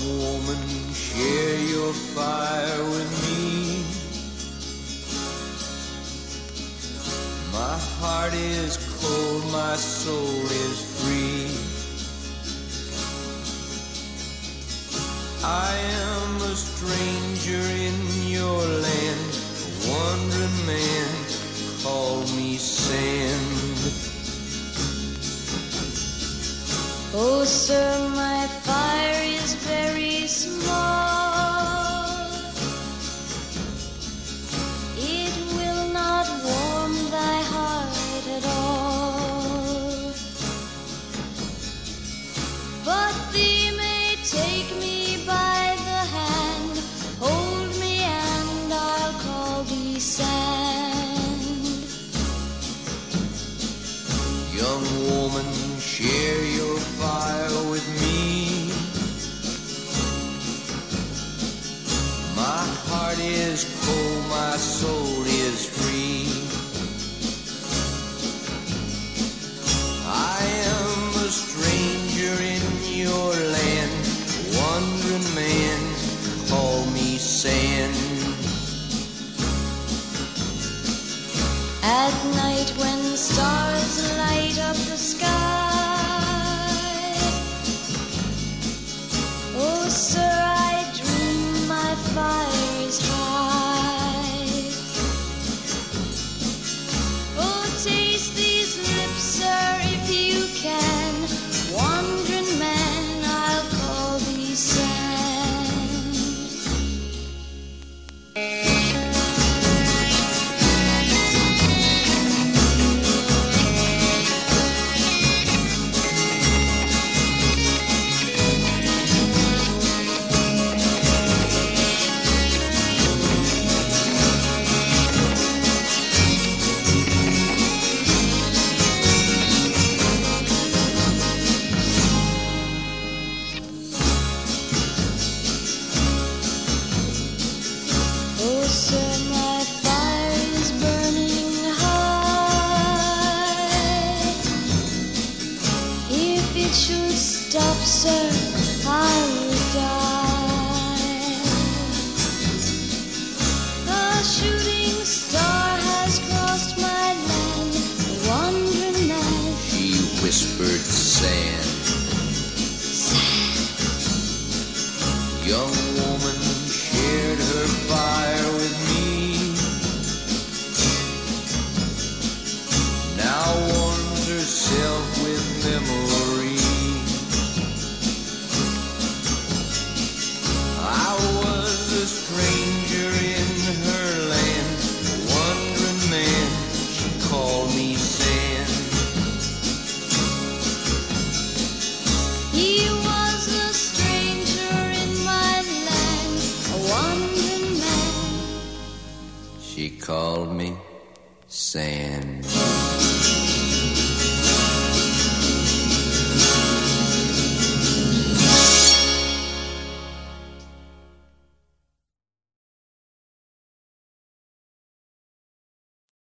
woman, share your fire with me. My heart is cold, my soul is free. I am a stranger in your land, a wandering man, call me sand. Oh, sir, my fire is very small. It will not warm thy heart at all. But thee may take me by the hand, hold me and I'll call thee sand. Young woman, share your fire with me. My heart is cold, my soul is free. I am a stranger in your land, wandering man, call me sand. At night when stars light up the sky, oh, sir, I dream my fire is high. Oh, taste these lips, sir, if you can. Wandering man, I'll call thee sand. Oh, sir, my fire is burning high. If it should stop, sir, I will die. The shooting star has crossed my land, a wandering man. She whispered sand. Young woman shared her fire with me. Now warms herself with memory. I was a stranger in her land, a wandering man, she called me sand. He was a stranger in my land, a wandering man. She called me sand.